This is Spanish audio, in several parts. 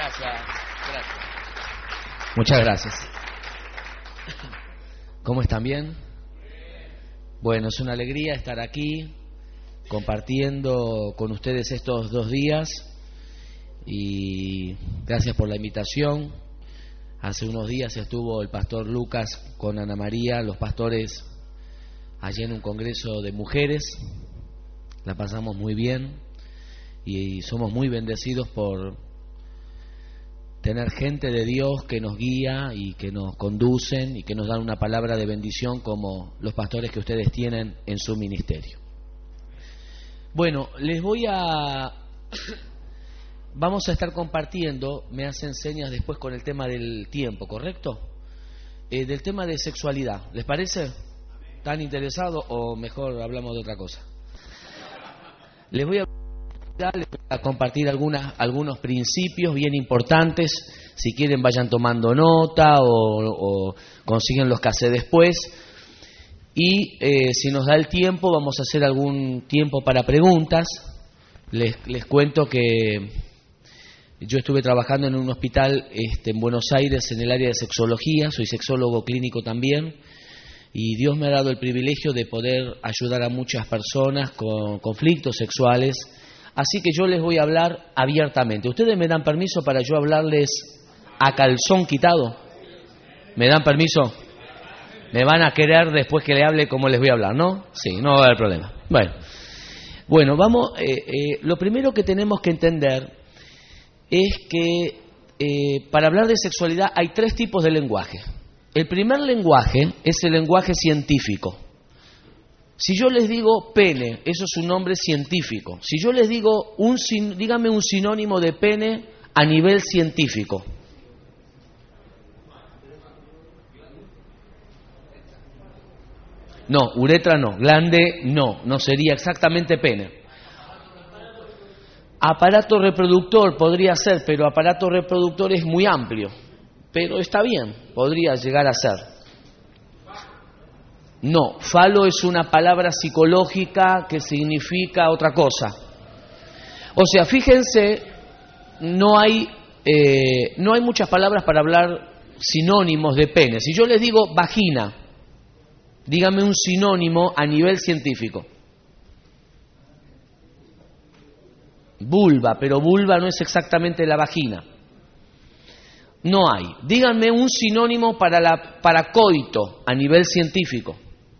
Gracias. Muchas gracias. ¿Cómo están? ¿Bien? Bueno, es una alegría estar aquí compartiendo con ustedes estos 2 días y gracias por la invitación. Hace unos días estuvo el pastor Lucas con Ana María, los pastores, allí en un congreso de mujeres. La pasamos muy bien y somos muy bendecidos por tener gente de Dios que nos guía y que nos conducen y que nos dan una palabra de bendición como los pastores que ustedes tienen en su ministerio. Bueno, vamos a estar compartiendo, me hacen señas después con el tema del tiempo, ¿correcto? Del tema de sexualidad, ¿les parece? ¿Están interesados o mejor hablamos de otra cosa? Les voy a compartir algunos principios bien importantes. Si quieren vayan tomando nota o consiguen los cassettes después. Y si nos da el tiempo vamos a hacer algún tiempo para preguntas. Les cuento que yo estuve trabajando en un hospital en Buenos Aires en el área de sexología. Soy sexólogo clínico también. Y Dios me ha dado el privilegio de poder ayudar a muchas personas con conflictos sexuales. Así que yo les voy a hablar abiertamente. ¿Ustedes me dan permiso para yo hablarles a calzón quitado? ¿Me dan permiso? ¿Me van a querer después que le hable cómo les voy a hablar, no? Sí, no va a haber problema. Bueno, vamos. Lo primero que tenemos que entender es que para hablar de sexualidad hay 3 tipos de lenguaje. El primer lenguaje es el lenguaje científico. Si yo les digo pene, eso es un nombre científico. Si yo les digo, dígame un sinónimo de pene a nivel científico. No, uretra no, glande no sería exactamente pene. Aparato reproductor podría ser, pero aparato reproductor es muy amplio. Pero está bien, podría llegar a ser. No, falo es una palabra psicológica que significa otra cosa. O sea, fíjense, no hay muchas palabras para hablar sinónimos de pene. Si yo les digo vagina, dígame un sinónimo a nivel científico. Vulva, pero vulva no es exactamente la vagina. No hay. Díganme un sinónimo para coito a nivel científico.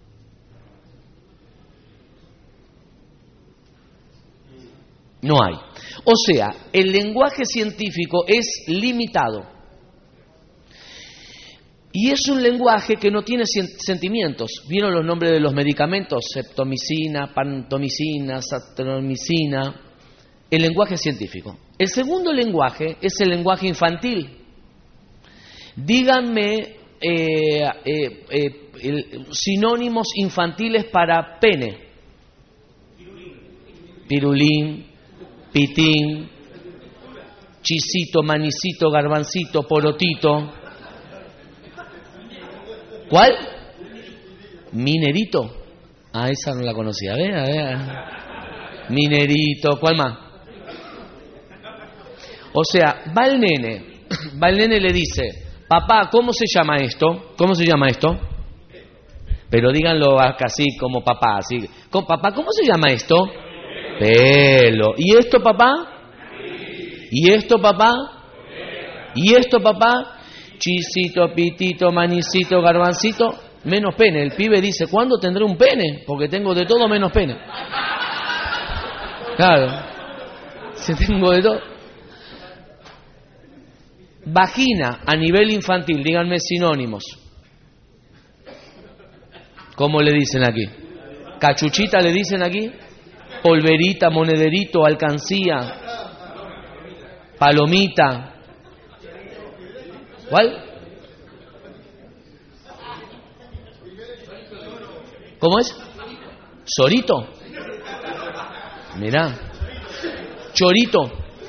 No hay. O sea, el lenguaje científico es limitado. Y es un lenguaje que no tiene sentimientos. ¿Vieron los nombres de los medicamentos? Septomicina, pantomicina, satromicina. El lenguaje científico. El segundo lenguaje es el lenguaje infantil. Díganme sinónimos infantiles para pene. Pirulín, pitín, chisito, manicito, garbancito, porotito. ¿Cuál? Minerito. Ah, esa no la conocía. A ver. Minerito, ¿cuál más? O sea, va el nene le dice, papá, ¿cómo se llama esto? ¿Cómo se llama esto? Pero díganlo así como papá, así. Papá, ¿cómo se llama esto? Pelo. ¿Y esto, papá? ¿Y esto, papá? ¿Y esto, papá? Chisito, pitito, manicito, garbancito, menos pene. El pibe dice, ¿cuándo tendré un pene? Porque tengo de todo menos pene. Claro. Si tengo de todo. Vagina a nivel infantil, díganme sinónimos. ¿Cómo le dicen aquí? ¿Cachuchita le dicen aquí? Polverita, monederito, alcancía, palomita. ¿Cuál? ¿Cómo es? ¿Sorito? Mirá. Chorito.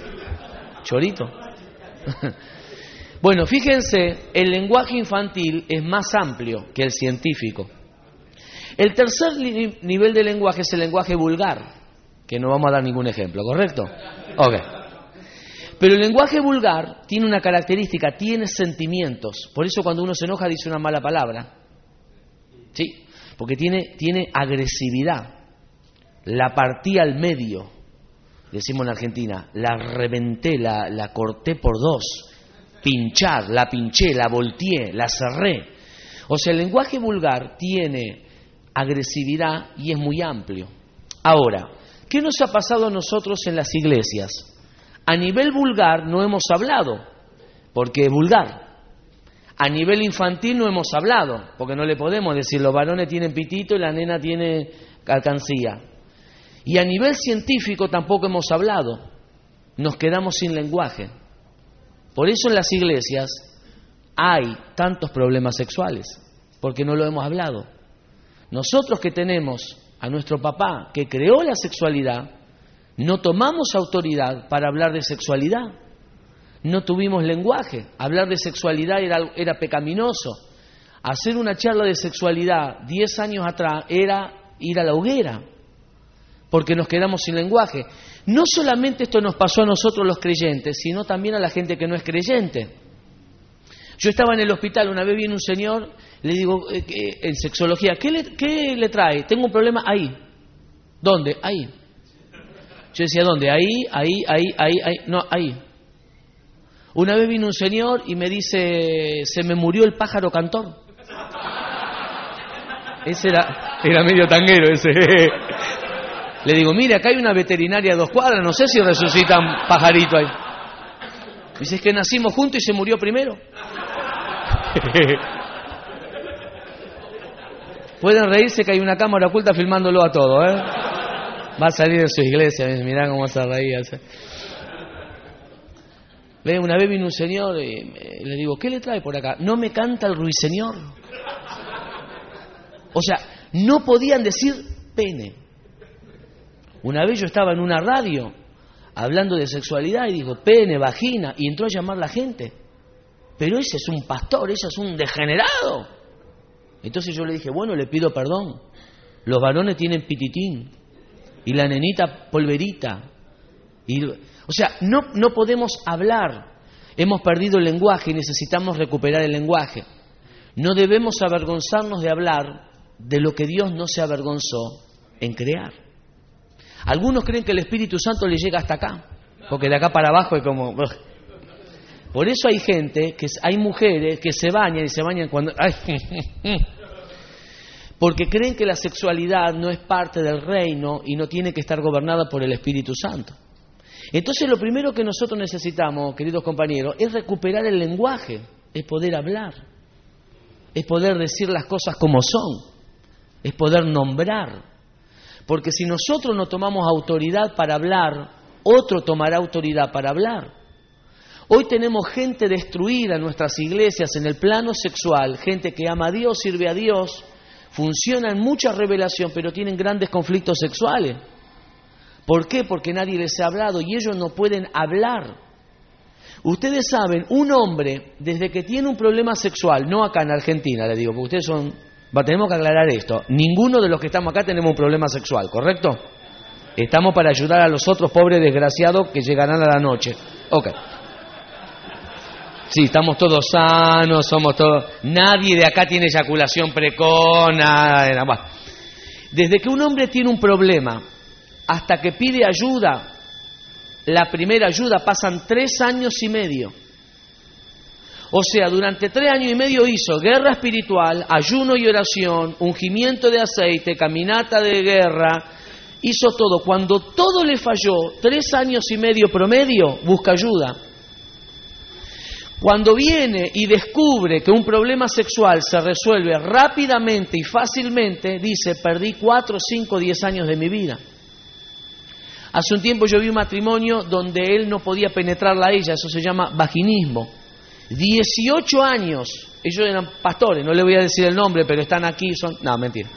Bueno, fíjense, el lenguaje infantil es más amplio que el científico. El tercer nivel de lenguaje es el lenguaje vulgar, que no vamos a dar ningún ejemplo, ¿correcto? Ok. Pero el lenguaje vulgar tiene una característica, tiene sentimientos. Por eso cuando uno se enoja dice una mala palabra. ¿Sí? Porque tiene agresividad. La partí al medio, decimos en Argentina. La reventé, la corté por dos. Pinchar, la pinché, la volteé, la cerré. O sea, el lenguaje vulgar tiene agresividad y es muy amplio. Ahora, ¿qué nos ha pasado a nosotros en las iglesias? A nivel vulgar no hemos hablado, porque es vulgar. A nivel infantil no hemos hablado, porque no le podemos decir los varones tienen pitito y la nena tiene alcancía. Y a nivel científico tampoco hemos hablado. Nos quedamos sin lenguaje. Por eso en las iglesias hay tantos problemas sexuales, porque no lo hemos hablado. Nosotros que tenemos a nuestro papá que creó la sexualidad, no tomamos autoridad para hablar de sexualidad. No tuvimos lenguaje. Hablar de sexualidad era pecaminoso. Hacer una charla de sexualidad 10 años atrás era ir a la hoguera, porque nos quedamos sin lenguaje. No solamente esto nos pasó a nosotros los creyentes, sino también a la gente que no es creyente. Yo estaba en el hospital, una vez viene un señor, le digo, en sexología, ¿qué le trae? Tengo un problema ahí. ¿Dónde? Ahí. Yo decía, ¿dónde? Ahí. No, ahí. Una vez vino un señor y me dice, se me murió el pájaro cantor. Ese era medio tanguero ese. Le digo, mire, acá hay una veterinaria a 2 cuadras, no sé si resucitan pajarito ahí. Dice, es que nacimos juntos y se murió primero. Pueden reírse que hay una cámara oculta filmándolo a todo, ¿eh? Va a salir de su iglesia, mirá cómo se reía. Ve, una vez vino un señor y le digo, ¿qué le trae por acá? No me canta el ruiseñor. O sea, no podían decir pene. Una vez yo estaba en una radio hablando de sexualidad y dijo, pene, vagina, y entró a llamar la gente. Pero ese es un pastor, ese es un degenerado. Entonces yo le dije, bueno, le pido perdón. Los varones tienen pititín y la nenita polverita. O sea, no podemos hablar. Hemos perdido el lenguaje y necesitamos recuperar el lenguaje. No debemos avergonzarnos de hablar de lo que Dios no se avergonzó en crear. Algunos creen que el Espíritu Santo le llega hasta acá, porque de acá para abajo es como... Por eso hay gente, hay mujeres que se bañan y se bañan cuando... Porque creen que la sexualidad no es parte del reino y no tiene que estar gobernada por el Espíritu Santo. Entonces lo primero que nosotros necesitamos, queridos compañeros, es recuperar el lenguaje, es poder hablar, es poder decir las cosas como son, es poder nombrar. Porque si nosotros no tomamos autoridad para hablar, otro tomará autoridad para hablar. Hoy tenemos gente destruida en nuestras iglesias en el plano sexual, gente que ama a Dios, sirve a Dios, funciona en mucha revelación, pero tienen grandes conflictos sexuales. ¿Por qué? Porque nadie les ha hablado y ellos no pueden hablar. Ustedes saben, un hombre, desde que tiene un problema sexual, no acá en Argentina, le digo, porque ustedes tenemos que aclarar esto, ninguno de los que estamos acá tenemos un problema sexual, ¿correcto? Estamos para ayudar a los otros pobres desgraciados que llegarán a la noche. Ok. Sí, estamos todos sanos, somos todos... Nadie de acá tiene eyaculación precoz, nada. Desde que un hombre tiene un problema hasta que pide ayuda, la primera ayuda, pasan 3 años y medio. O sea, durante 3 años y medio hizo guerra espiritual, ayuno y oración, ungimiento de aceite, caminata de guerra, hizo todo. Cuando todo le falló, 3 años y medio promedio, busca ayuda. Cuando viene y descubre que un problema sexual se resuelve rápidamente y fácilmente, dice, perdí 4, 5, 10 años de mi vida. Hace un tiempo yo vi un matrimonio donde él no podía penetrarla a ella, eso se llama vaginismo. 18 años, ellos eran pastores, no le voy a decir el nombre, pero están aquí, son... No, mentira.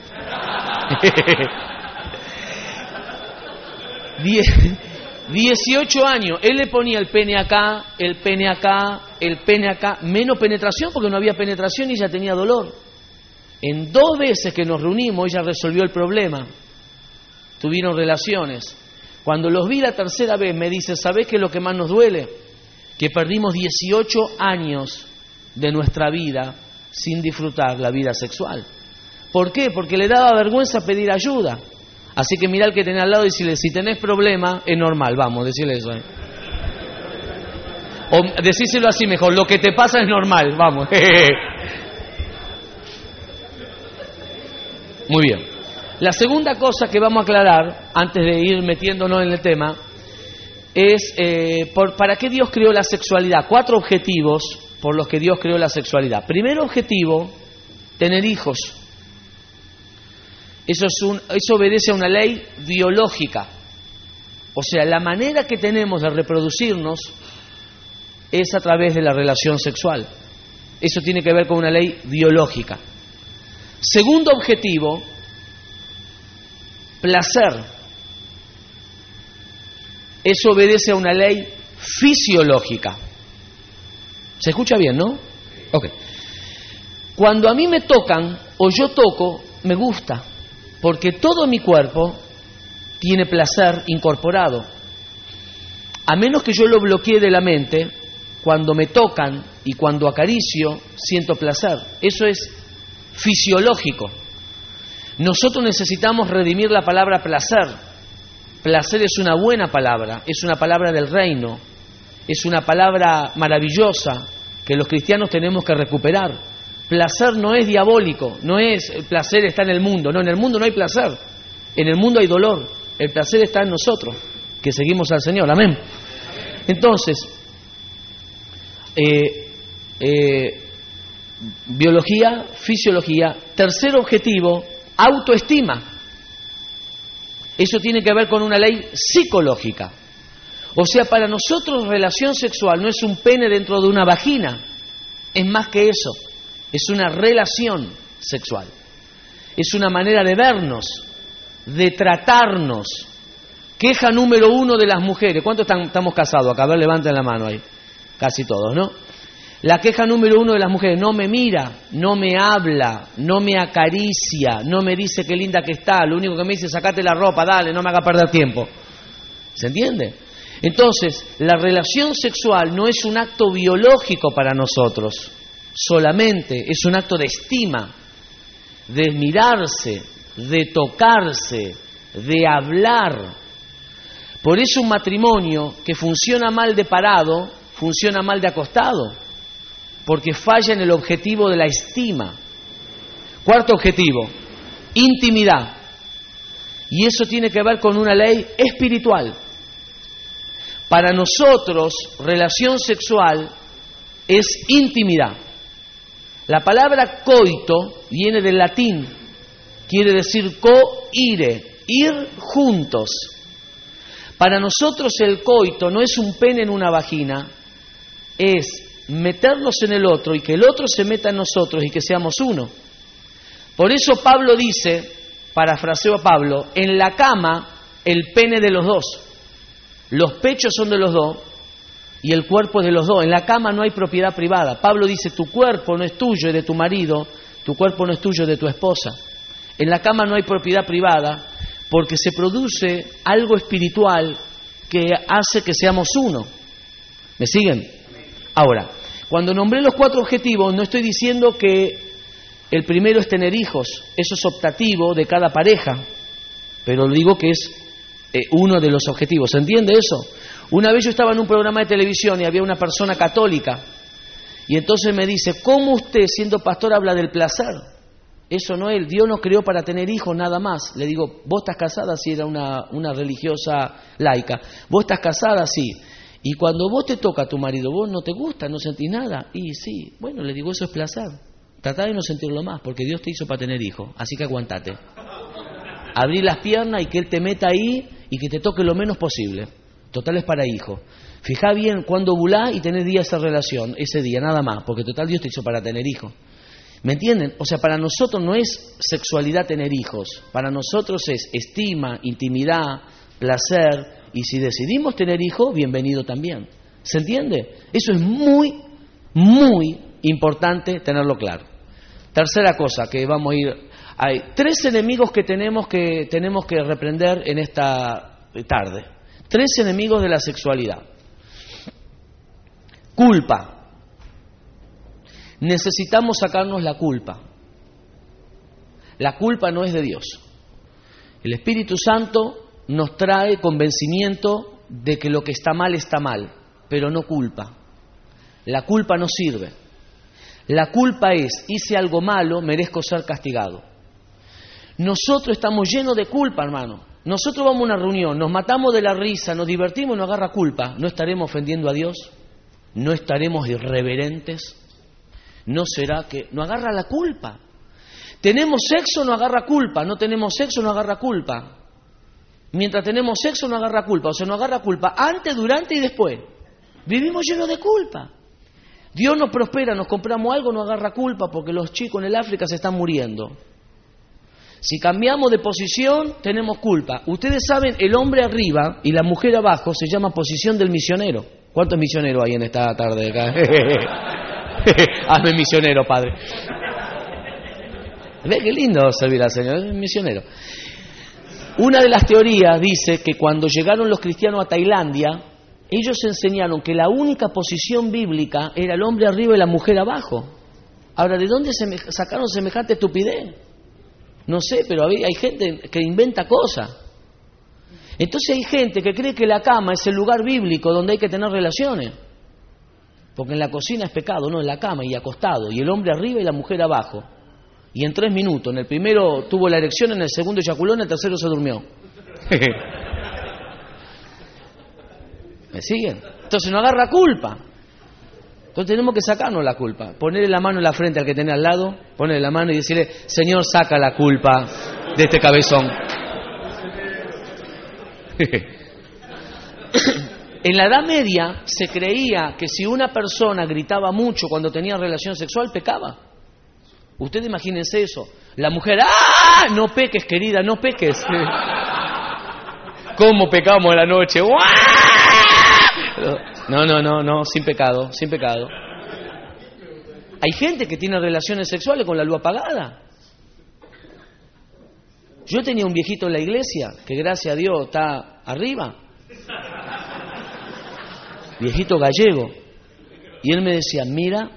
18 años, él le ponía el pene acá, el pene acá, el pene acá, menos penetración porque no había penetración y ella tenía dolor. En 2 veces que nos reunimos, ella resolvió el problema. Tuvieron relaciones. Cuando los vi la tercera vez, me dice, ¿sabés qué es lo que más nos duele? que perdimos 18 años de nuestra vida sin disfrutar la vida sexual. ¿Por qué? Porque le daba vergüenza pedir ayuda. Así que mirá al que tenés al lado y decirle, si tenés problema, es normal, vamos, decirle eso. O decíselo así mejor, lo que te pasa es normal, vamos. Muy bien. La segunda cosa que vamos a aclarar, antes de ir metiéndonos en el tema, es ¿para qué Dios creó la sexualidad? 4 objetivos por los que Dios creó la sexualidad. Primer objetivo, tener hijos. Eso obedece a una ley biológica. O sea, la manera que tenemos de reproducirnos es a través de la relación sexual. Eso tiene que ver con una ley biológica. Segundo objetivo, placer. Eso obedece a una ley fisiológica. ¿Se escucha bien, no? Ok. Cuando a mí me tocan o yo toco, me gusta, porque todo mi cuerpo tiene placer incorporado. A menos que yo lo bloquee de la mente, cuando me tocan y cuando acaricio, siento placer. Eso es fisiológico. Nosotros necesitamos redimir la palabra placer. Placer es una buena palabra, es una palabra del reino, es una palabra maravillosa que los cristianos tenemos que recuperar. Placer no es diabólico, no es el placer está en el mundo, no, en el mundo no hay placer, en el mundo hay dolor, el placer está en nosotros, que seguimos al Señor, amén. Entonces, biología, fisiología. Tercer objetivo, autoestima. Eso tiene que ver con una ley psicológica. O sea, para nosotros relación sexual no es un pene dentro de una vagina, es más que eso, es una relación sexual. Es una manera de vernos, de tratarnos. Queja número 1 de las mujeres. ¿Cuántos estamos casados acá? A ver, levanten la mano ahí. Casi todos, ¿no? La queja número 1 de las mujeres, no me mira, no me habla, no me acaricia, no me dice qué linda que está, lo único que me dice es sacate la ropa, dale, no me haga perder tiempo. ¿Se entiende? Entonces, la relación sexual no es un acto biológico para nosotros, solamente es un acto de estima, de mirarse, de tocarse, de hablar. Por eso un matrimonio que funciona mal de parado, funciona mal de acostado. Porque falla en el objetivo de la estima. Cuarto objetivo, intimidad. Y eso tiene que ver con una ley espiritual. Para nosotros, relación sexual es intimidad. La palabra coito viene del latín. Quiere decir coire, ir juntos. Para nosotros el coito no es un pene en una vagina, es meternos en el otro y que el otro se meta en nosotros y que seamos uno. Por eso Pablo dice, parafraseo a Pablo, en la cama el pene de los dos, los pechos son de los dos y el cuerpo es de los dos. En la cama no hay propiedad privada. Pablo dice, tu cuerpo no es tuyo, es de tu marido, tu cuerpo no es tuyo, es de tu esposa. En la cama no hay propiedad privada porque se produce algo espiritual que hace que seamos uno. ¿Me siguen? Ahora, cuando nombré los 4 objetivos, no estoy diciendo que el primero es tener hijos, eso es optativo de cada pareja, pero digo que es uno de los objetivos, ¿se entiende eso? Una vez yo estaba en un programa de televisión y había una persona católica, y entonces me dice, ¿cómo usted siendo pastor habla del placer? Eso no es, Dios nos creó para tener hijos nada más. Le digo, ¿vos estás casada? Si era una religiosa laica. ¿Vos estás casada? Sí. Y cuando vos te toca a tu marido, vos no te gusta, no sentís nada. Y sí, bueno, le digo, eso es placer. Tratá de no sentirlo más, porque Dios te hizo para tener hijos. Así que aguantate. Abrí las piernas y que Él te meta ahí y que te toque lo menos posible. Total es para hijo. Fijá bien cuándo ovulás y tenés día esa relación, ese día, nada más. Porque total Dios te hizo para tener hijos. ¿Me entienden? O sea, para nosotros no es sexualidad tener hijos. Para nosotros es estima, intimidad, placer. Y si decidimos tener hijos, bienvenido también. ¿Se entiende? Eso es muy, muy importante tenerlo claro. Tercera cosa que vamos a ir... Hay 3 enemigos que tenemos que reprender en esta tarde. 3 enemigos de la sexualidad. Culpa. Necesitamos sacarnos la culpa. La culpa no es de Dios. El Espíritu Santo nos trae convencimiento de que lo que está mal, pero no culpa. La culpa no sirve. La culpa es, hice algo malo, merezco ser castigado. Nosotros estamos llenos de culpa, hermano. Nosotros vamos a una reunión, nos matamos de la risa, nos divertimos y nos agarra culpa. ¿No estaremos ofendiendo a Dios? ¿No estaremos irreverentes? ¿No será que nos agarra la culpa? Tenemos sexo, nos agarra culpa. No tenemos sexo, nos agarra culpa. Mientras tenemos sexo, nos agarra culpa. O sea, nos agarra culpa antes, durante y después. Vivimos llenos de culpa. Dios nos prospera, nos compramos algo, nos agarra culpa porque los chicos en el África se están muriendo. Si cambiamos de posición, tenemos culpa. Ustedes saben, el hombre arriba y la mujer abajo se llama posición del misionero. ¿Cuántos misioneros hay en esta tarde acá? Hazme misionero, padre. ¿Ve qué lindo servir al Señor? Es misionero. Una de las teorías dice que cuando llegaron los cristianos a Tailandia, ellos enseñaron que la única posición bíblica era el hombre arriba y la mujer abajo. Ahora, ¿de dónde sacaron semejante estupidez? No sé, pero hay gente que inventa cosas. Entonces hay gente que cree que la cama es el lugar bíblico donde hay que tener relaciones. Porque en la cocina es pecado, no, en la cama y acostado, y el hombre arriba y la mujer abajo. Y en 3 minutos, en el primero tuvo la erección, en el segundo eyaculó, en el tercero se durmió. ¿Me siguen? Entonces no agarra culpa. Entonces tenemos que sacarnos la culpa. Ponerle la mano en la frente al que tenés al lado, ponerle la mano y decirle, Señor, saca la culpa de este cabezón. En la Edad Media se creía que si una persona gritaba mucho cuando tenía relación sexual, pecaba. Ustedes imagínense eso. La mujer, ¡ah! No peques, querida, no peques. ¿Cómo pecamos en la noche? No, sin pecado, sin pecado. Hay gente que tiene relaciones sexuales con la luz apagada. Yo tenía un viejito en la iglesia, que gracias a Dios está arriba. Viejito gallego. Y él me decía, mira,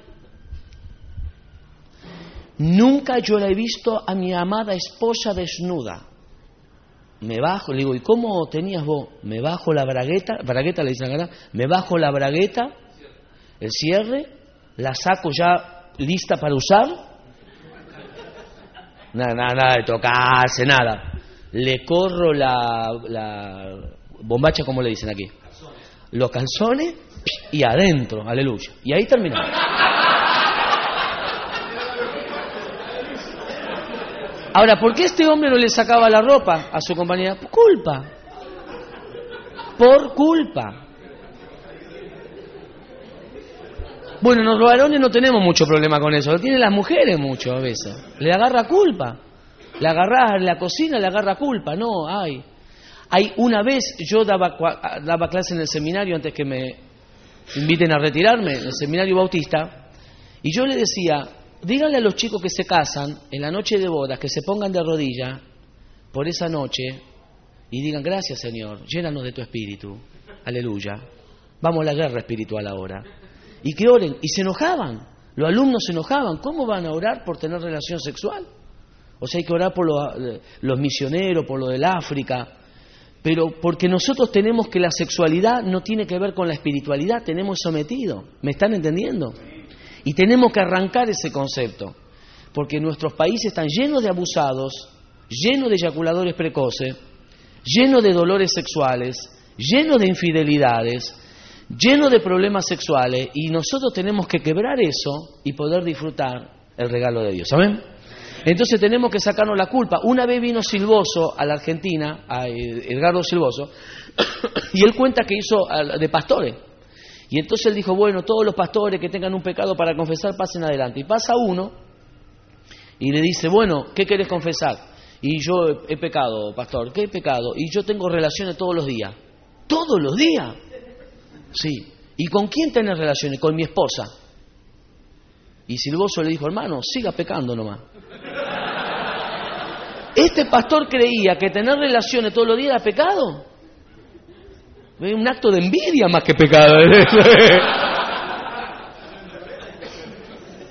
nunca yo la he visto a mi amada esposa desnuda. Me bajo, le digo, ¿y cómo tenías vos? Me bajo la bragueta le dicen acá, me bajo la bragueta, el cierre, la saco ya lista para usar. Nada de tocarse, nada. Le corro la bombacha, como le dicen aquí. Los calzones y adentro, aleluya. Y ahí terminó. Ahora, ¿por qué este hombre no le sacaba la ropa a su compañera? Por culpa. Por culpa. Bueno, los varones no tenemos mucho problema con eso, lo tienen las mujeres mucho a veces. Le agarra culpa. Le agarra en la cocina, le agarra culpa. No, hay una vez yo daba clase en el seminario antes que me inviten a retirarme, en el seminario bautista, y yo le decía, díganle a los chicos que se casan en la noche de bodas, que se pongan de rodillas por esa noche y digan, gracias Señor, llénanos de tu espíritu, aleluya, vamos a la guerra espiritual ahora. Y que oren, y se enojaban, los alumnos se enojaban, ¿cómo van a orar por tener relación sexual? O sea, hay que orar por los misioneros, por lo del África, pero porque nosotros tenemos que la sexualidad no tiene que ver con la espiritualidad, tenemos sometido, ¿me están entendiendo? Y tenemos que arrancar ese concepto, porque nuestros países están llenos de abusados, llenos de eyaculadores precoces, llenos de dolores sexuales, llenos de infidelidades, llenos de problemas sexuales, y nosotros tenemos que quebrar eso y poder disfrutar el regalo de Dios, ¿saben? Entonces tenemos que sacarnos la culpa. Una vez vino Silvoso a la Argentina, a Edgardo Silvoso, y él cuenta que hizo de pastores. Y entonces él dijo, bueno, todos los pastores que tengan un pecado para confesar, pasen adelante. Y pasa uno y le dice, bueno, ¿qué querés confesar? Y yo he pecado, pastor. ¿Qué he pecado? Y yo tengo relaciones todos los días. ¿Todos los días? Sí. ¿Y con quién tenés relaciones? Con mi esposa. Y Silvoso le dijo, hermano, siga pecando nomás. Este pastor creía que tener relaciones todos los días era pecado. Un acto de envidia más que pecado.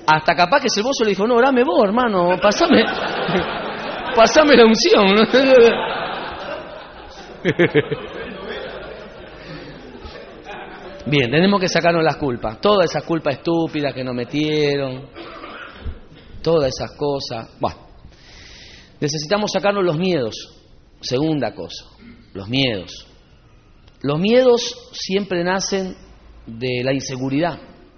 hasta capaz que el mozo le dijo, no, orame vos, hermano, pasame la unción. Bien, tenemos que sacarnos las culpas, todas esas culpas estúpidas que nos metieron, todas esas cosas. Bueno, necesitamos sacarnos los miedos. Segunda cosa, los miedos. Los miedos siempre nacen de la inseguridad.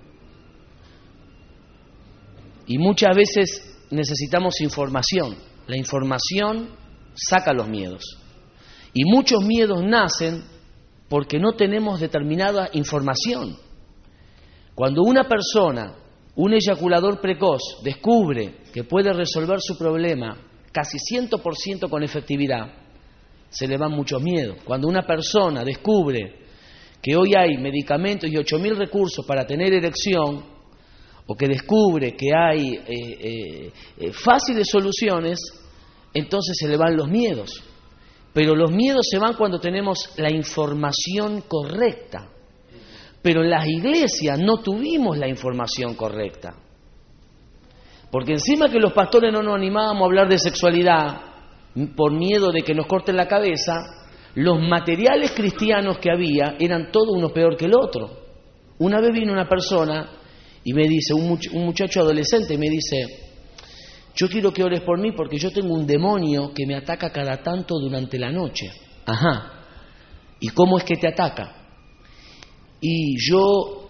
Y muchas veces necesitamos información. La información saca los miedos. Y muchos miedos nacen porque no tenemos determinada información. Cuando una persona, un eyaculador precoz, descubre que puede resolver su problema casi 100% con efectividad, se le van muchos miedos. Cuando una persona descubre que hoy hay medicamentos y 8.000 recursos para tener erección, o que descubre que hay fáciles soluciones, entonces se le van los miedos. Pero los miedos se van cuando tenemos la información correcta. Pero en las iglesias no tuvimos la información correcta. Porque encima que los pastores no nos animábamos a hablar de sexualidad por miedo de que nos corten la cabeza, los materiales cristianos que había eran todo uno peor que el otro. Una vez vino una persona y me dice, un muchacho adolescente me dice, yo quiero que ores por mí porque yo tengo un demonio que me ataca cada tanto durante la noche. Ajá. ¿Y cómo es que te ataca? Y yo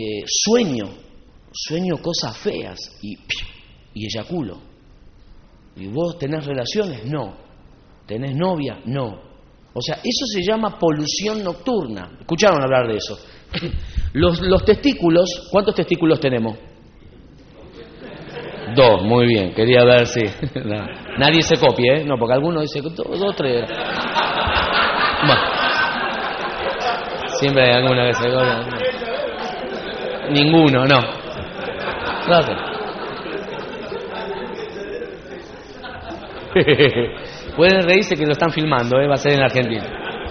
sueño cosas feas y eyaculo. ¿Y vos tenés relaciones? No. ¿Tenés novia? No. O sea, eso se llama polución nocturna. ¿Escucharon hablar de eso? Los testículos, ¿cuántos testículos tenemos? 2, muy bien, quería ver si... No. Nadie se copie, ¿eh? No, porque algunos dicen 2, 3. Bueno. Siempre hay alguna que se copia. Ninguno, no. Gracias. Pueden reírse que lo están filmando, va a ser en Argentina.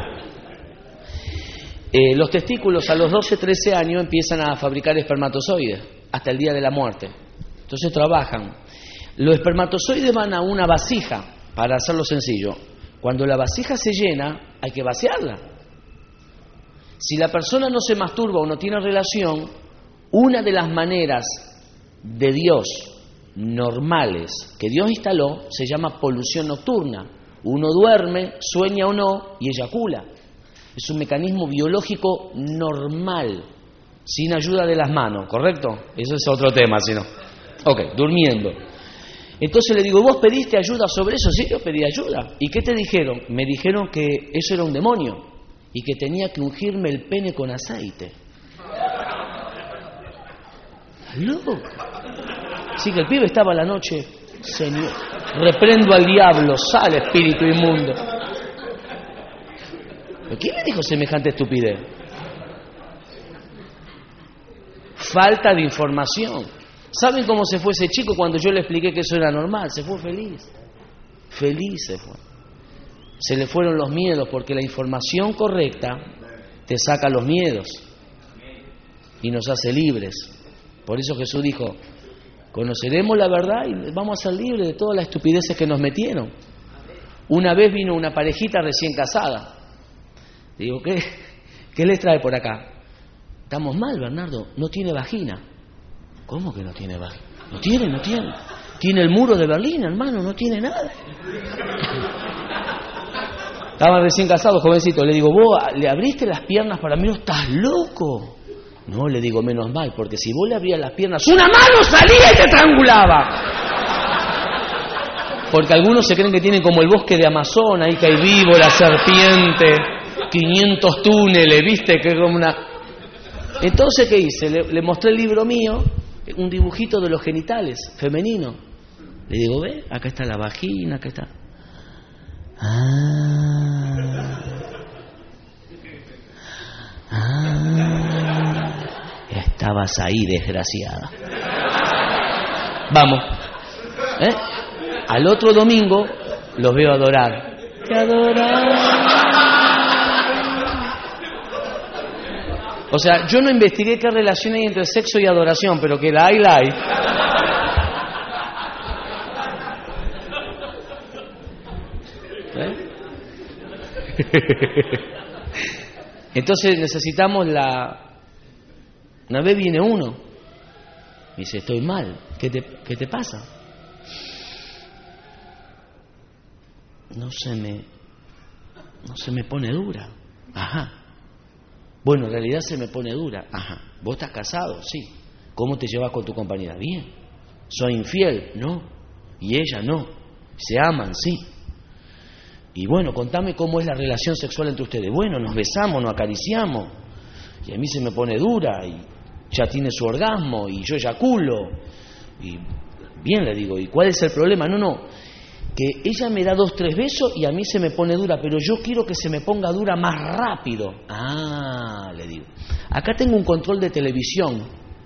Los testículos a los 12, 13 años empiezan a fabricar espermatozoides hasta el día de la muerte. Entonces trabajan. Los espermatozoides van a una vasija, para hacerlo sencillo. Cuando la vasija se llena, hay que vaciarla. Si la persona no se masturba o no tiene relación, una de las maneras de Dios normales que Dios instaló se llama polución nocturna. Uno duerme, sueña o no, y eyacula. Es un mecanismo biológico normal, sin ayuda de las manos, ¿correcto? Eso es otro tema, si no. Ok, durmiendo. Entonces le digo, ¿vos pediste ayuda sobre eso? Sí, yo pedí ayuda. ¿Y qué te dijeron? Me dijeron que eso era un demonio y que tenía que ungirme el pene con aceite. ¡Loco! Así que el pibe estaba a la noche, Señor, reprendo al diablo, sale espíritu inmundo. ¿Pero quién le dijo semejante estupidez? Falta de información. ¿Saben cómo se fue ese chico cuando yo le expliqué que eso era normal? Se fue feliz. Feliz se fue. Se le fueron los miedos porque la información correcta te saca los miedos y nos hace libres. Por eso Jesús dijo, conoceremos la verdad y vamos a ser libres de todas las estupideces que nos metieron. Una vez vino una parejita recién casada. Digo, ¿qué les trae por acá? Estamos mal, Bernardo, no tiene vagina. ¿Cómo que no tiene vagina? No tiene. Tiene el muro de Berlín, hermano, no tiene nada. Estaban recién casados, jovencito. Le digo, ¿vos le abriste las piernas para mí? ¿No estás loco? No, le digo, menos mal, porque si vos le abrías las piernas, ¡una mano salía y te estrangulaba! Porque algunos se creen que tienen como el bosque de Amazon, ahí que hay víbora, serpiente, 500 túneles, ¿viste? Que es como una... Entonces, ¿qué hice? Le mostré el libro mío, un dibujito de los genitales femeninos. Le digo, ve, acá está la vagina, acá está... Estabas ahí, desgraciada. Vamos. Al otro domingo los veo adorar. Te adorar. O sea, yo no investigué qué relación hay entre sexo y adoración, pero que la hay, la hay. Entonces necesitamos Una vez viene uno, y dice, estoy mal, ¿qué te pasa? No se me pone dura. Ajá. Bueno, en realidad se me pone dura. Ajá. ¿Vos estás casado? Sí. ¿Cómo te llevas con tu compañera? Bien. ¿Soy infiel? No. Y ella no. ¿Se aman? Sí. Y bueno, contame cómo es la relación sexual entre ustedes. Bueno, nos besamos, nos acariciamos. Y a mí se me pone dura y ya tiene su orgasmo y yo eyaculo. Y bien, le digo, ¿y cuál es el problema? No, que ella me da 2, 3 besos y a mí se me pone dura, pero yo quiero que se me ponga dura más rápido. Ah, le digo, acá tengo un control de televisión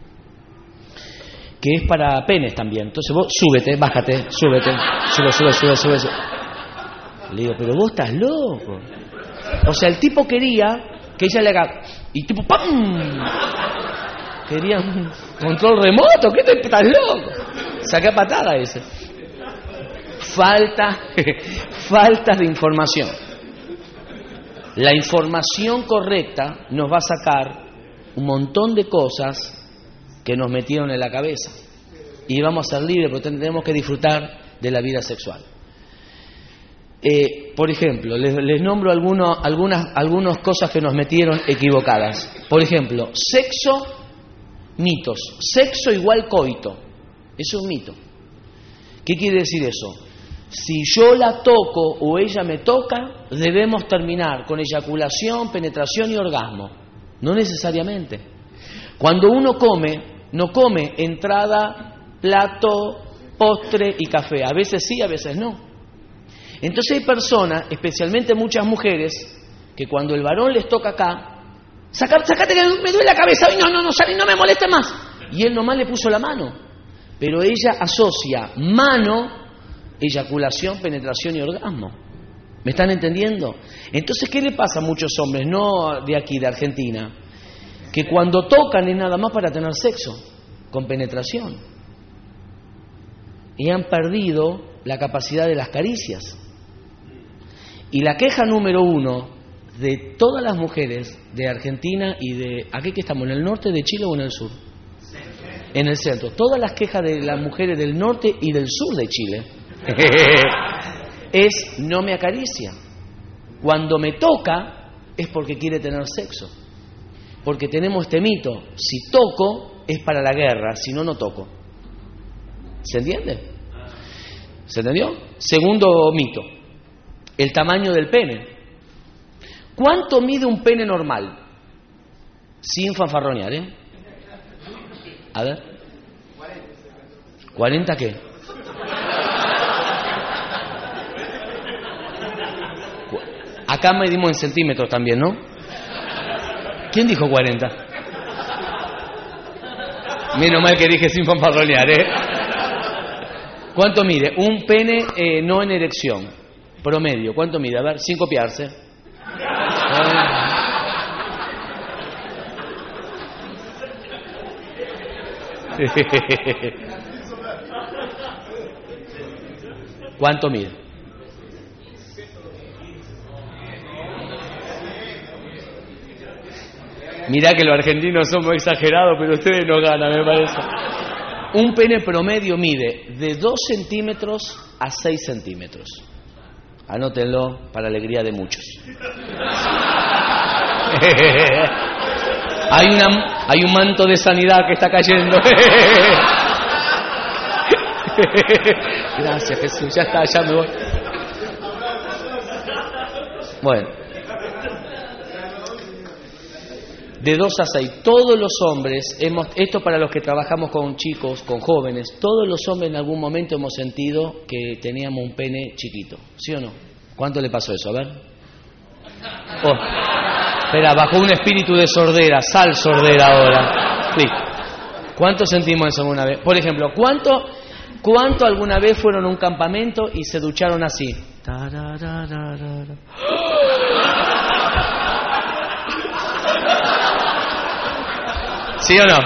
que es para penes también. Entonces vos súbete, bájate, súbete, sube. Le digo, pero vos estás loco. O sea, el tipo quería que ella le haga y tipo ¡pam! Quería un control remoto. ¿Qué estás loco? Saca patada ese. Falta de información. La información correcta nos va a sacar un montón de cosas que nos metieron en la cabeza y vamos a ser libres, porque tenemos que disfrutar de la vida sexual. Por ejemplo, les nombro algunas cosas que nos metieron equivocadas. Por ejemplo, sexo, mitos. Sexo igual coito. Es un mito. ¿Qué quiere decir eso? Si yo la toco o ella me toca, debemos terminar con eyaculación, penetración y orgasmo. No necesariamente. Cuando uno come, no come entrada, plato, postre y café. A veces sí, a veces no. Entonces hay personas, especialmente muchas mujeres, que cuando el varón les toca acá, sacate que me duele la cabeza, no, sale, no me moleste más. Y él nomás le puso la mano. Pero ella asocia mano, eyaculación, penetración y orgasmo. ¿Me están entendiendo? Entonces, ¿qué le pasa a muchos hombres, no de aquí, de Argentina? Que cuando tocan es nada más para tener sexo, con penetración. Y han perdido la capacidad de las caricias. Y la queja número 1 de todas las mujeres de Argentina y de... ¿Aquí que estamos? ¿En el norte de Chile o en el sur? En el centro. Todas las quejas de las mujeres del norte y del sur de Chile es no me acaricia. Cuando me toca es porque quiere tener sexo. Porque tenemos este mito, si toco es para la guerra, si no, no toco. ¿Se entiende? ¿Se entendió? Segundo mito, el tamaño del pene. ¿Cuánto mide un pene normal? Sin fanfarronear, ¿eh? A ver. ¿40 qué? Acá medimos en centímetros también, ¿no? ¿Quién dijo 40? Menos mal que dije sin fanfarronear, ¿eh? ¿Cuánto mide? Un pene no en erección, promedio. ¿Cuánto mide? A ver, sin copiarse. ¿Cuánto mide? Mirá que los argentinos somos exagerados, pero ustedes no ganan, me parece. Un pene promedio mide de 2 centímetros a 6 centímetros. Anótenlo para alegría de muchos. Hay un manto de sanidad que está cayendo. Gracias, Jesús. Ya está, ya me voy. Bueno. De 2 a 6. Todos los hombres, esto para los que trabajamos con chicos, con jóvenes, todos los hombres en algún momento hemos sentido que teníamos un pene chiquito. ¿Sí o no? ¿Cuánto le pasó eso? A ver. Oh. Espera, bajó un espíritu de sordera. Sal sordera ahora. Sí. ¿Cuánto sentimos eso alguna vez? Por ejemplo, ¿cuánto alguna vez fueron a un campamento y se ducharon así? ¿Sí o no?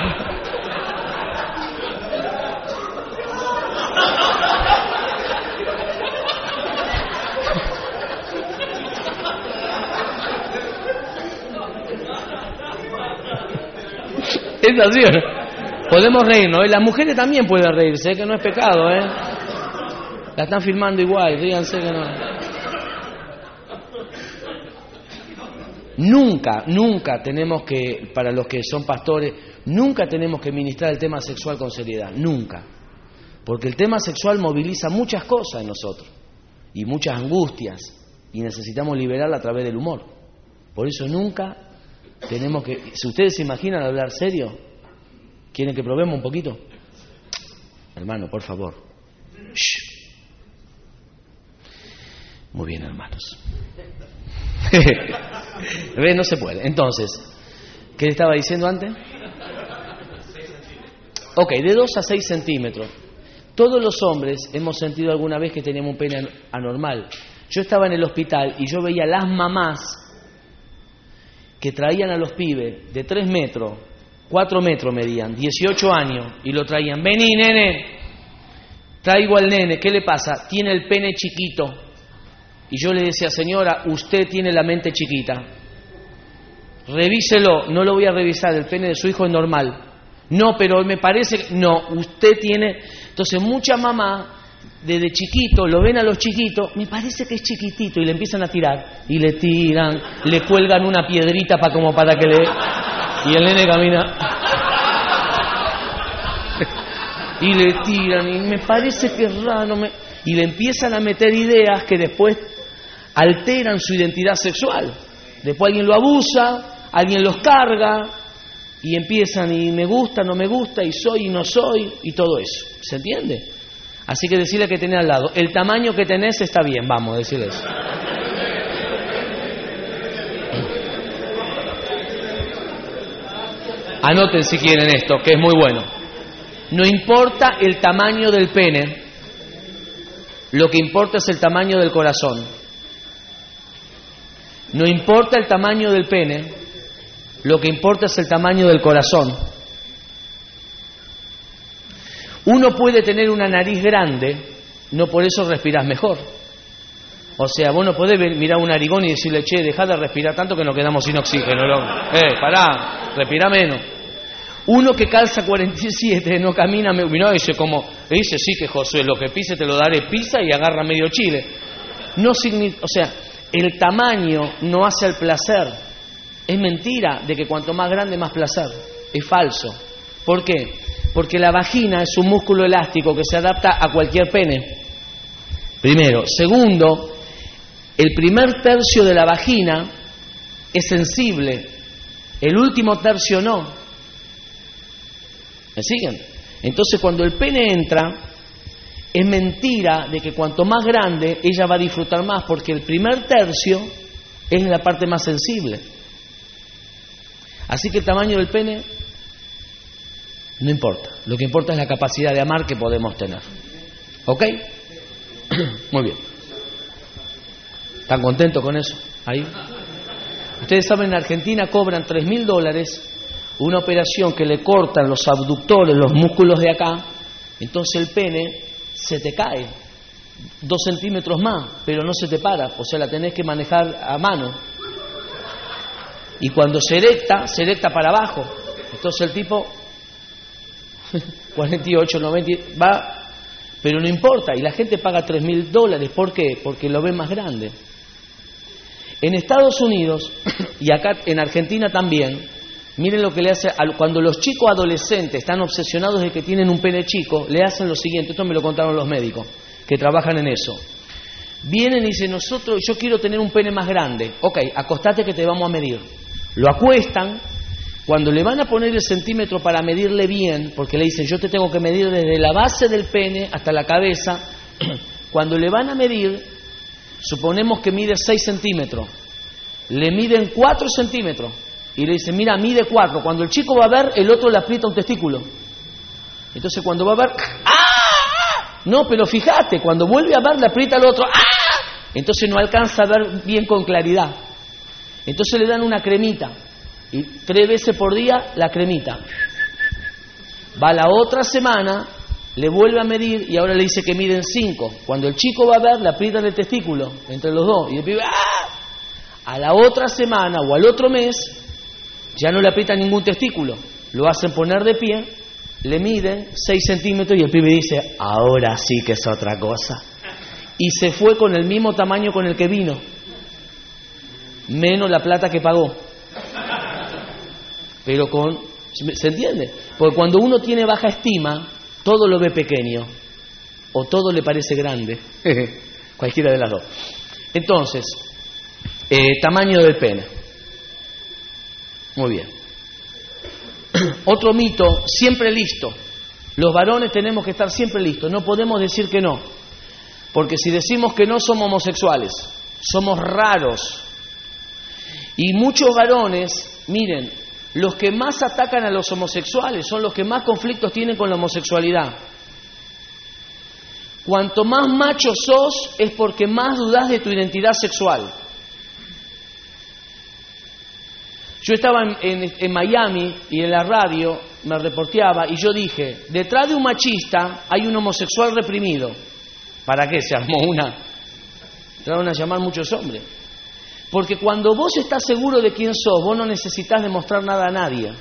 Es así, ¿o no? Podemos reírnos, ¿eh? Las mujeres también pueden reírse, que no es pecado, ¿eh? La están filmando igual, ríanse que no. Nunca tenemos que, para los que son pastores, nunca tenemos que ministrar el tema sexual con seriedad, nunca. Porque el tema sexual moviliza muchas cosas en nosotros y muchas angustias y necesitamos liberarla a través del humor. Por eso nunca tenemos que... Si ustedes se imaginan hablar serio, ¿quieren que probemos un poquito? Hermano, por favor. Shh. Muy bien, hermanos. ¿Ves? No se puede. Entonces, ¿qué le estaba diciendo antes? Ok, de 2 a 6 centímetros. Todos los hombres hemos sentido alguna vez que teníamos un pene anormal. Yo estaba en el hospital y yo veía las mamás que traían a los pibes de 3 metros, 4 metros medían, 18 años, y lo traían. Vení, nene, traigo al nene, ¿qué le pasa? Tiene el pene chiquito. Y yo le decía, señora, usted tiene la mente chiquita. Revíselo. No lo voy a revisar, el pene de su hijo es normal. No, pero me parece que... No, usted tiene... Entonces mucha mamá, desde chiquito, lo ven a los chiquitos, me parece que es chiquitito, y le empiezan a tirar. Y le tiran, le cuelgan una piedrita como para que le... Y el nene camina... Y le tiran, y me parece que es raro... Y le empiezan a meter ideas que después alteran su identidad sexual. Después alguien lo abusa, alguien los carga... Y empiezan, y me gusta, no me gusta, y soy y no soy, y todo eso. ¿Se entiende? Así que decirle que tenés al lado, el tamaño que tenés está bien, vamos a decirle eso. Anoten si quieren esto, que es muy bueno. No importa el tamaño del pene, lo que importa es el tamaño del corazón. No importa el tamaño del pene, lo que importa es el tamaño del corazón. Uno puede tener una nariz grande, no por eso respirás mejor. O sea, vos no podés mirar un narigón y decirle, che, dejá de respirar tanto que nos quedamos sin oxígeno. Pará, respirá menos. Uno que calza 47 no camina, no dice como, dice, sí que Josué, lo que pise te lo daré, pisa y agarra medio Chile. No significa, o sea, el tamaño no hace el placer. Es mentira de que cuanto más grande más placer. Es falso. ¿Por qué? Porque la vagina es un músculo elástico que se adapta a cualquier pene. Primero. Segundo, el primer tercio de la vagina es sensible. El último tercio no. ¿Me siguen? Entonces cuando el pene entra, es mentira de que cuanto más grande ella va a disfrutar más, porque el primer tercio es la parte más sensible. Así que el tamaño del pene no importa. Lo que importa es la capacidad de amar que podemos tener. ¿Ok? Muy bien. ¿Están contentos con eso? Ahí. Ustedes saben, en Argentina cobran $3.000 una operación que le cortan los abductores, los músculos de acá. Entonces el pene se te cae 2 centímetros más, pero no se te para. O sea, la tenés que manejar a mano. Y cuando se erecta para abajo. Entonces el tipo 48, 90 va, pero no importa. Y la gente paga $3.000. ¿Por qué? Porque lo ven más grande. En Estados Unidos y acá en Argentina también, miren lo que le hace cuando los chicos adolescentes están obsesionados de que tienen un pene chico, le hacen lo siguiente. Esto me lo contaron los médicos que trabajan en eso. Vienen y dicen, yo quiero tener un pene más grande. Ok, acostate que te vamos a medir. Lo acuestan, cuando le van a poner el centímetro para medirle bien, porque le dicen, yo te tengo que medir desde la base del pene hasta la cabeza, cuando le van a medir, suponemos que mide 6 centímetros, le miden 4 centímetros, y le dicen, mira, mide 4, cuando el chico va a ver, el otro le aprieta un testículo. Entonces cuando va a ver, ¡ah! No, pero fíjate, cuando vuelve a ver, le aprieta al otro, ¡ah! Entonces no alcanza a ver bien con claridad. Entonces le dan una cremita, y 3 veces por día la cremita. Va la otra semana, le vuelve a medir y ahora le dice que miden 5. Cuando el chico va a ver, le aprietan el testículo entre los dos y el pibe, ¡ah! A la otra semana o al otro mes ya no le aprieta ningún testículo. lo hacen poner de pie, le miden 6 centímetros y el pibe dice, ahora sí que es otra cosa. Y se fue con el mismo tamaño con el que vino, menos la plata que pagó. Pero ¿se entiende? Porque cuando uno tiene baja estima, todo lo ve pequeño o todo le parece grande. Cualquiera de las dos. Entonces, tamaño del pene. Muy bien. Otro mito, siempre listo. Los varones tenemos que estar siempre listos, no podemos decir que no. Porque si decimos que no, somos homosexuales, somos raros. Y muchos varones, miren, los que más atacan a los homosexuales son los que más conflictos tienen con la homosexualidad. Cuanto más macho sos, es porque más dudás de tu identidad sexual. Yo estaba en Miami y en la radio me reporteaba y yo dije, detrás de un machista hay un homosexual reprimido. ¿Para qué se armó una? Trataron a llamar muchos hombres. Porque cuando vos estás seguro de quién sos, vos no necesitas demostrar nada a nadie.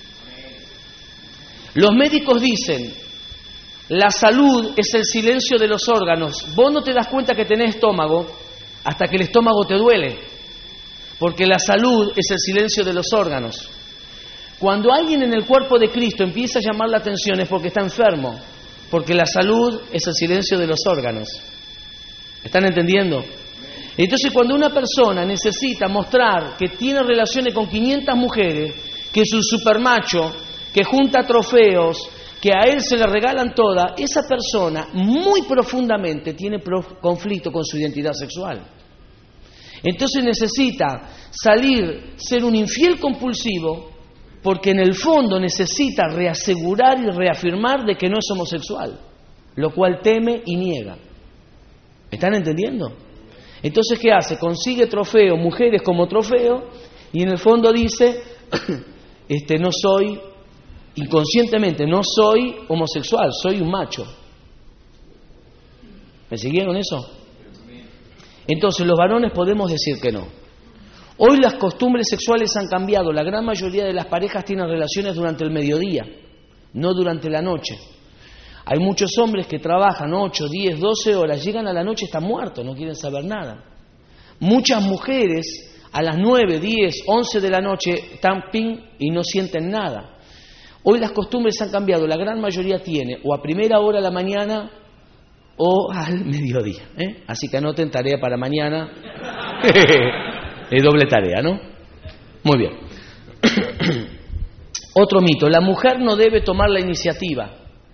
Los médicos dicen, la salud es el silencio de los órganos. Vos no te das cuenta que tenés estómago hasta que el estómago te duele. Porque la salud es el silencio de los órganos. Cuando alguien en el cuerpo de Cristo empieza a llamar la atención es porque está enfermo. Porque la salud es el silencio de los órganos. ¿Están entendiendo? Entonces cuando una persona necesita mostrar que tiene relaciones con 500 mujeres, que es un supermacho, que junta trofeos, que a él se le regalan todas, esa persona muy profundamente tiene conflicto con su identidad sexual. Entonces necesita salir, ser un infiel compulsivo, porque en el fondo necesita reasegurar y reafirmar de que no es homosexual, lo cual teme y niega. ¿Están entendiendo? Entonces, ¿qué hace? Consigue trofeo, mujeres como trofeo, y en el fondo dice, no soy, inconscientemente, no soy homosexual, soy un macho. ¿Me siguieron eso? Entonces, los varones podemos decir que no. Hoy las costumbres sexuales han cambiado. La gran mayoría de las parejas tienen relaciones durante el mediodía, no durante la noche. Hay muchos hombres que trabajan 8, 10, 12 horas, llegan a la noche y están muertos, no quieren saber nada. Muchas mujeres a las 9, 10, 11 de la noche están ping y no sienten nada. Hoy las costumbres han cambiado. La gran mayoría tiene o a primera hora de la mañana o al mediodía. Así que anoten tarea para mañana. Es doble tarea, ¿no? Muy bien. Otro mito, la mujer no debe tomar la iniciativa.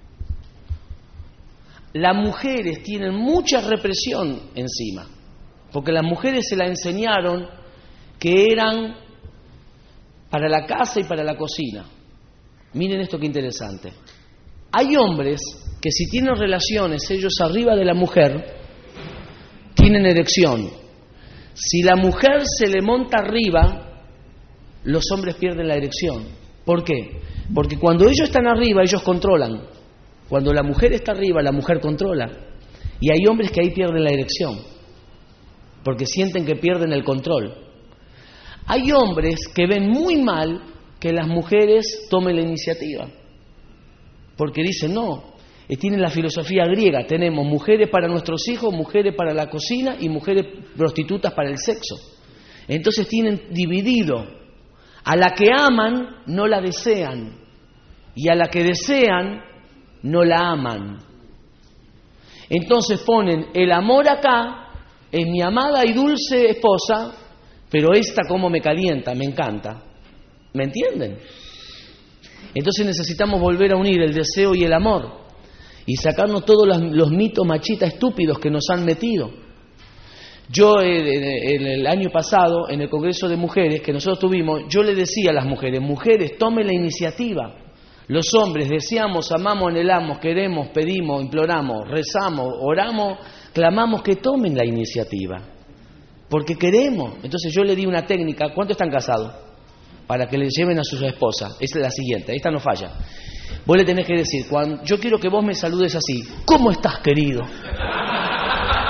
Las mujeres tienen mucha represión encima, porque las mujeres se la enseñaron que eran para la casa y para la cocina. Miren esto que interesante. Hay hombres que si tienen relaciones ellos arriba de la mujer, tienen erección. Si la mujer se le monta arriba, los hombres pierden la erección. ¿Por qué? Porque cuando ellos están arriba, ellos controlan. Cuando la mujer está arriba, la mujer controla. Y hay hombres que ahí pierden la erección, porque sienten que pierden el control. Hay hombres que ven muy mal que las mujeres tomen la iniciativa, porque dicen, no, tienen la filosofía griega, tenemos mujeres para nuestros hijos, mujeres para la cocina y mujeres prostitutas para el sexo. Entonces tienen dividido, a la que aman no la desean, y a la que desean no la aman. Entonces ponen el amor acá, en mi amada y dulce esposa, pero esta como me calienta, me encanta. ¿Me entienden? Entonces necesitamos volver a unir el deseo y el amor y sacarnos todos los mitos machistas estúpidos que nos han metido. Yo en el año pasado, en el Congreso de Mujeres que nosotros tuvimos, yo le decía a las mujeres, mujeres, tomen la iniciativa. Los hombres deseamos, amamos, anhelamos, queremos, pedimos, imploramos, rezamos, oramos, clamamos que tomen la iniciativa, porque queremos. Entonces yo le di una técnica. ¿Cuántos están casados? Para que le lleven a sus esposas. Es la siguiente, esta no falla. Vos le tenés que decir, yo quiero que vos me saludes así. ¿Cómo estás, querido?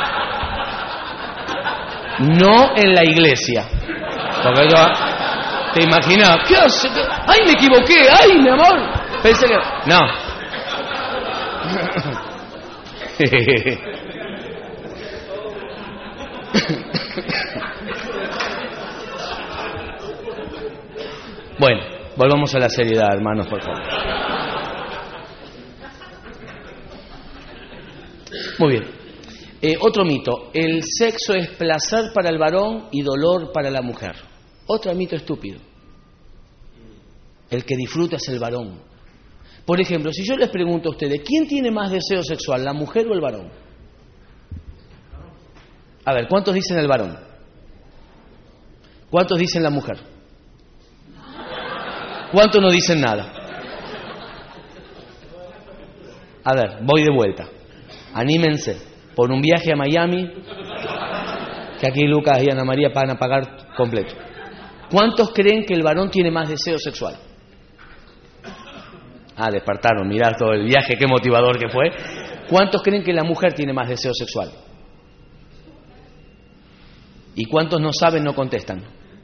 No en la iglesia. Porque ¿Te imaginas? ¿Qué hace? ¡Ay, me equivoqué! ¡Ay, mi amor! Pensé que... No. Bueno, volvamos a la seriedad, hermanos, por favor. Muy bien. Otro mito. El sexo es placer para el varón y dolor para la mujer. Otro mito estúpido. El que disfruta es el varón. Por ejemplo, si yo les pregunto a ustedes, ¿quién tiene más deseo sexual, la mujer o el varón? A ver, ¿cuántos dicen el varón? ¿Cuántos dicen la mujer? ¿Cuántos no dicen nada? A ver, voy de vuelta. Anímense. Por un viaje a Miami, que aquí Lucas y Ana María van a pagar completo. ¿Cuántos creen que el varón tiene más deseo sexual? Ah, despertaron, mirá todo el viaje, qué motivador que fue. ¿Cuántos creen que la mujer tiene más deseo sexual? ¿Y cuántos no saben, no contestan?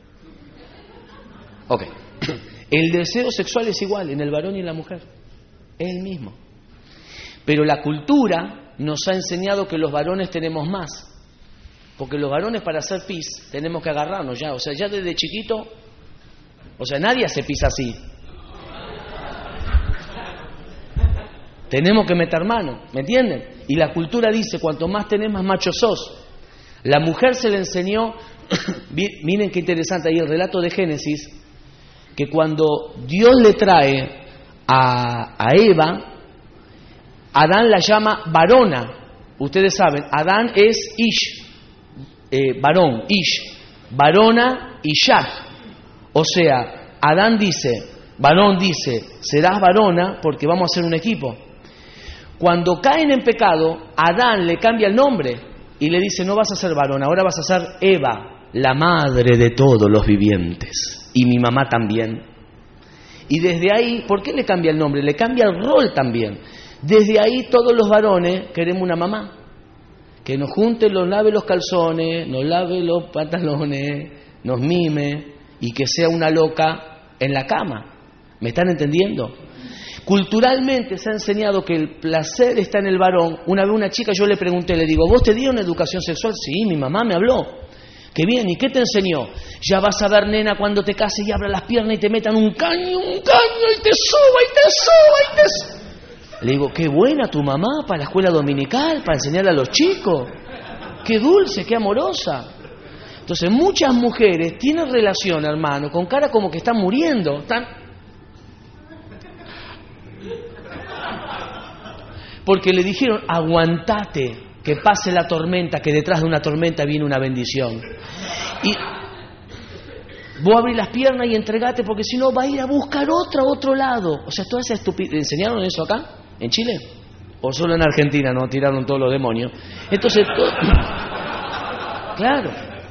Ok. El deseo sexual es igual en el varón y en la mujer. Es el mismo. Pero la cultura nos ha enseñado que los varones tenemos más. Porque los varones para hacer pis tenemos que agarrarnos ya. O sea, ya desde chiquito, o sea, nadie hace pis así. Tenemos que meter mano, ¿me entienden? Y la cultura dice, cuanto más tenés, más macho sos. La mujer se le enseñó, miren qué interesante ahí el relato de Génesis, que cuando Dios le trae a Eva, Adán la llama varona. Ustedes saben, Adán es Ish, varón, Ish, varona y Shah. O sea, Adán dice, varón dice, serás varona porque vamos a ser un equipo. Cuando caen en pecado, Adán le cambia el nombre y le dice, no vas a ser varón, ahora vas a ser Eva, la madre de todos los vivientes. Y mi mamá también. Y desde ahí, ¿por qué le cambia el nombre? Le cambia el rol también. Desde ahí todos los varones queremos una mamá. Que nos junte, nos lave los calzones, nos lave los pantalones, nos mime y que sea una loca en la cama. ¿Me están entendiendo? Culturalmente se ha enseñado que el placer está en el varón. Una vez una chica yo le pregunté, le digo, ¿vos te dieron educación sexual? Sí, mi mamá me habló. Qué bien, ¿y qué te enseñó? Ya vas a ver, nena, cuando te cases y abra las piernas y te metan un caño, y te suba, y te suba, y te suba. Le digo, qué buena tu mamá para la escuela dominical, para enseñarle a los chicos. Qué dulce, qué amorosa. Entonces, muchas mujeres tienen relación, hermano, con cara como que están muriendo. Porque le dijeron, aguantate, que pase la tormenta, que detrás de una tormenta viene una bendición. Y vos abrís las piernas y entregate, porque si no va a ir a buscar otro lado. O sea, toda esa estupidez. ¿Enseñaron eso acá? ¿En Chile? ¿O solo en Argentina no tiraron todos los demonios? Entonces, claro.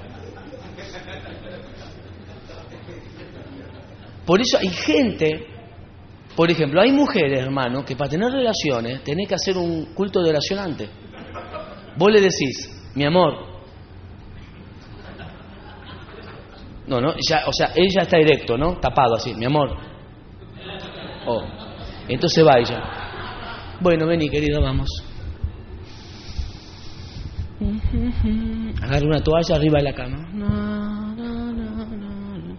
Por eso hay gente, por ejemplo, hay mujeres, hermano, que para tener relaciones tenés que hacer un culto de oración antes. Vos le decís, mi amor, no, ya, o sea, ella está erecto, ¿no? Tapado así, mi amor. Oh. Entonces va ella. Bueno, vení, querido, vamos. Agarra una toalla arriba de la cama. No.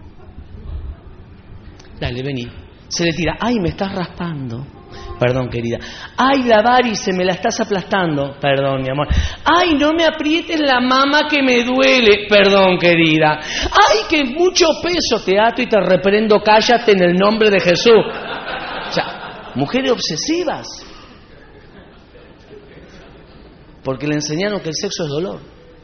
Dale, vení. Se le tira. Ay, me estás raspando. Perdón, querida. Ay, la varice, me la estás aplastando. Perdón, mi amor. Ay, no me aprietes la mama que me duele. Perdón, querida. Ay, que mucho peso. Te ato y te reprendo. Cállate en el nombre de Jesús. O sea, mujeres obsesivas. Porque le enseñaron que el sexo es dolor.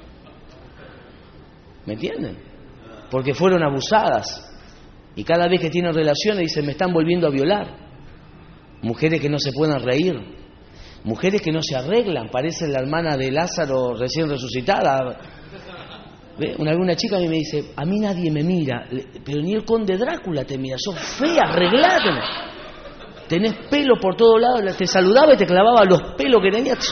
¿Me entienden? Porque fueron abusadas. Y cada vez que tienen relaciones dicen, me están volviendo a violar. Mujeres que no se pueden reír. Mujeres que no se arreglan. Parece la hermana de Lázaro recién resucitada. Una chica a mí me dice, a mí nadie me mira. Pero ni el conde Drácula te mira. Sos fea, arreglate. Tenés pelo por todos lados. Te saludaba y te clavaba los pelos que tenías.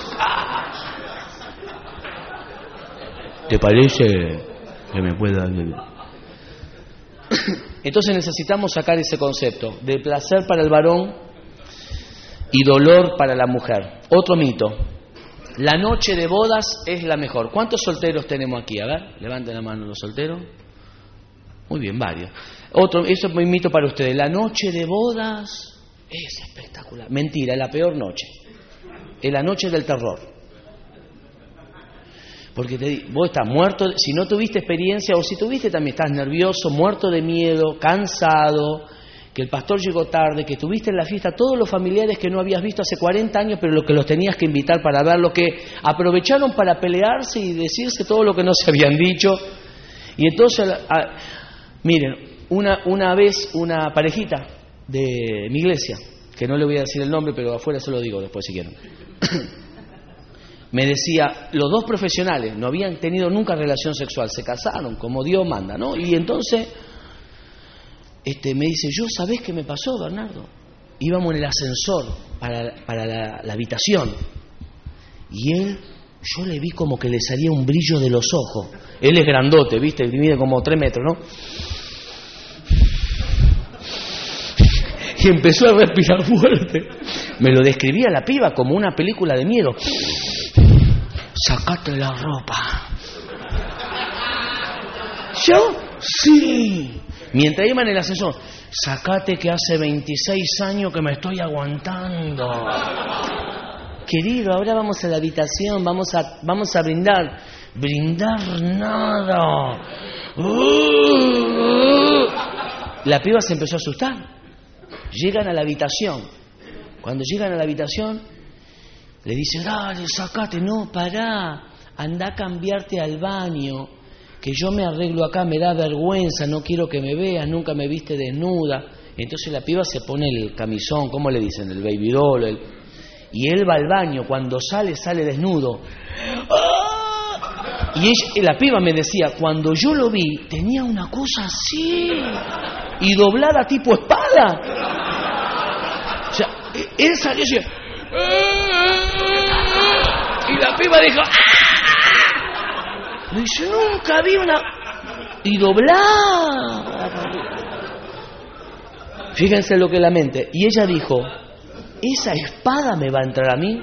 ¿Te parece que me pueda...? Entonces necesitamos sacar ese concepto de placer para el varón y dolor para la mujer. Otro mito. La noche de bodas es la mejor. ¿Cuántos solteros tenemos aquí? A ver, levanten la mano los solteros. Muy bien, varios. Eso es un mito para ustedes. La noche de bodas es espectacular. Mentira, es la peor noche. Es la noche del terror. Porque vos estás muerto, si no tuviste experiencia, o si tuviste también estás nervioso, muerto de miedo, cansado, que el pastor llegó tarde, que tuviste en la fiesta todos los familiares que no habías visto hace 40 años, pero que los tenías que invitar para ver, lo que aprovecharon para pelearse y decirse todo lo que no se habían dicho. Y entonces, miren, una vez una parejita de mi iglesia, que no le voy a decir el nombre, pero afuera se lo digo después si quieren, me decía, los dos profesionales no habían tenido nunca relación sexual, se casaron como Dios manda, ¿no? Y entonces me dice, yo, ¿sabés qué me pasó, Bernardo? Íbamos en el ascensor para la habitación y yo le vi como que le salía un brillo de los ojos. Él es grandote, ¿viste? Mide como 3 metros, ¿no? Y empezó a respirar fuerte. Me lo describía la piba como una película de miedo. Sacate la ropa. ¿Yo? Sí. Mientras iba en el ascensor, sacate que hace 26 años que me estoy aguantando. Querido, ahora vamos a la habitación, vamos a brindar. Brindar nada. La piba se empezó a asustar. Llegan a la habitación. Cuando llegan a la habitación, le dice, dale, sacate. No, pará, anda a cambiarte al baño, que yo me arreglo acá, me da vergüenza, no quiero que me veas, nunca me viste desnuda. Entonces la piba se pone el camisón, ¿cómo le dicen? El baby doll. Y él va al baño, cuando sale desnudo. ¡Ah! Y la piba me decía, cuando yo lo vi, tenía una cosa así, y doblada tipo espada. O sea, él salió así, y la piba dijo, ¡ah! Me dice, nunca vi una... Y doblada. Fíjense lo que es la mente. Y ella dijo, ¿esa espada me va a entrar a mí?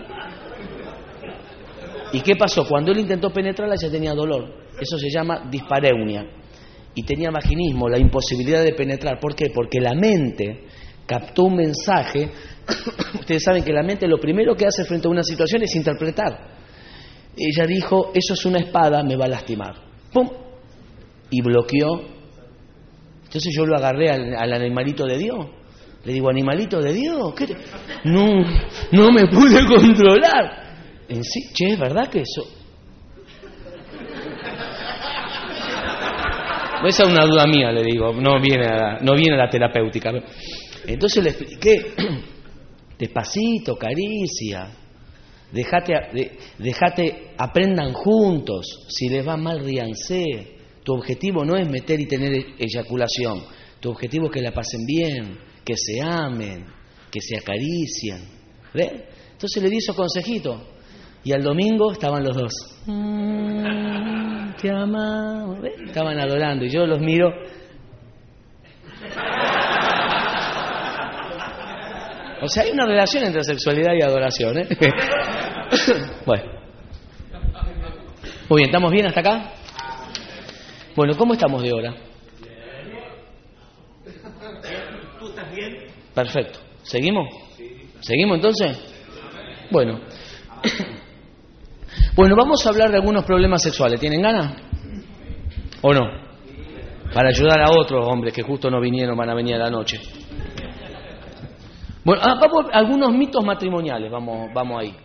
¿Y qué pasó? Cuando él intentó penetrarla, ella tenía dolor. Eso se llama dispareunia. Y tenía vaginismo, la imposibilidad de penetrar. ¿Por qué? Porque la mente captó un mensaje. Ustedes saben que la mente lo primero que hace frente a una situación es interpretar. Ella dijo, eso es una espada, me va a lastimar. ¡Pum! Y bloqueó. Entonces yo lo agarré al animalito de Dios. Le digo, animalito de Dios, ¿qué no me pude controlar. En sí, che, ¿es verdad que eso? Esa es una duda mía, le digo, no viene a la terapéutica. Entonces le expliqué, despacito, caricia, dejate, aprendan juntos, si les va mal ríanse. Tu objetivo no es meter y tener eyaculación, tu objetivo es que la pasen bien, que se amen, que se acaricien. ¿Ve? Entonces le di esos consejitos. Y al domingo estaban los dos. Te amamos. ¿Ve? Estaban adorando y yo los miro. O sea, hay una relación entre sexualidad y adoración, ¿eh? Bueno. Muy bien, ¿estamos bien hasta acá? Bueno, ¿cómo estamos de hora? ¿Tú estás bien? Perfecto. ¿Seguimos? ¿Seguimos entonces? Bueno. Bueno, vamos a hablar de algunos problemas sexuales. ¿Tienen ganas? ¿O no? Para ayudar a otros hombres que justo no vinieron, van a venir a la noche. Bueno, vamos a algunos mitos matrimoniales, vamos ahí.